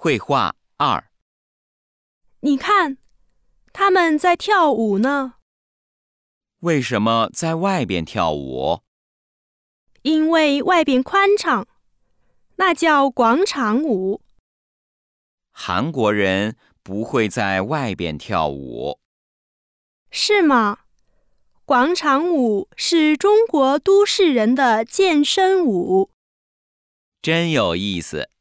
绘画2。 你看，他们在跳舞呢。 为什么在外边跳舞？ 因为外边宽敞，那叫广场舞。 韩国人不会在外边跳舞。 是吗？广场舞是中国都市人的健身舞。 真有意思。